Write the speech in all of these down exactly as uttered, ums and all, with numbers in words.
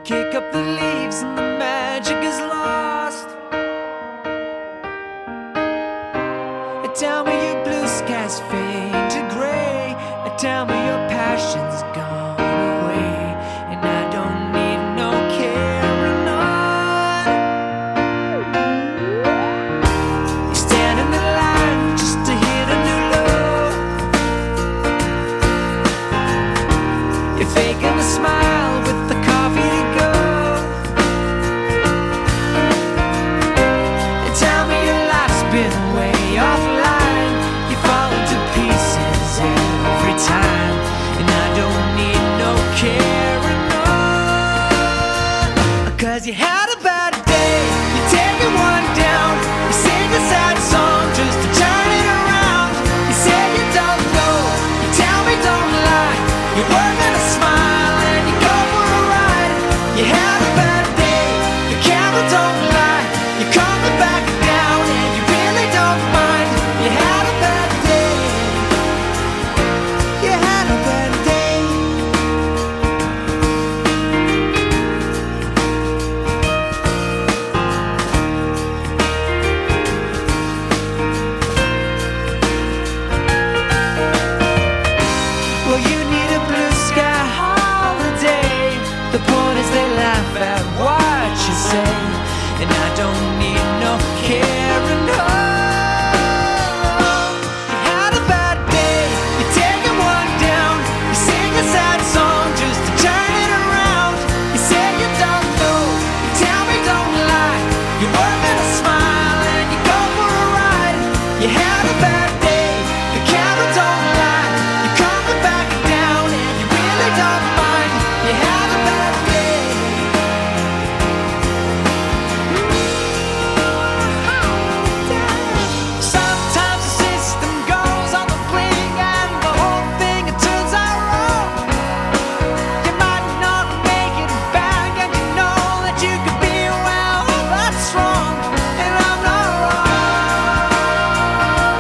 kick up the leaves and the magic is lost. Tell me your blue skies fade to gray, tell me your passion's gone away, and I don't need no carrying on. You stand in the line just to hit a new low. You're faking a smile with the coffee to go. And tell me your life's been way offline. You fall into pieces every time, and I don't need no carrying on. Cause you had a bad day, you're taking one down. You sing a sad song just to turn it around. You say you don't know, you tell me don't lie. You're working a smile and you go for a ride. You had a bad day, the camera don't lie. You're coming back down and you really don't mind. You had a bad day, you had a bad day. Well, you need a blue sky holiday. The point is they laugh at what you say, and I don't need no carrying on. You had a bad day, you're taking one down. You sing a sad song just to turn it around. You say you don't know, you tell me don't lie. You're working a smile and you go for a ride. You had a bad day, the camera don't lie. You're coming back down and you really don't mind. You had a bad day. Sometimes the system goes on the blink and the whole thing it turns out wrong. You might not make it back and you know that you could be well, that's wrong, and I'm not wrong.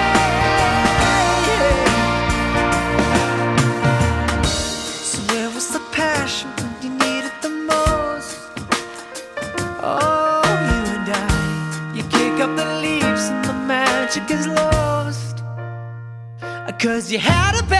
Yeah. So where was the passion when you needed the most? Oh, you and I, you kick up the leaves and the magic is lost. Cause you had a bad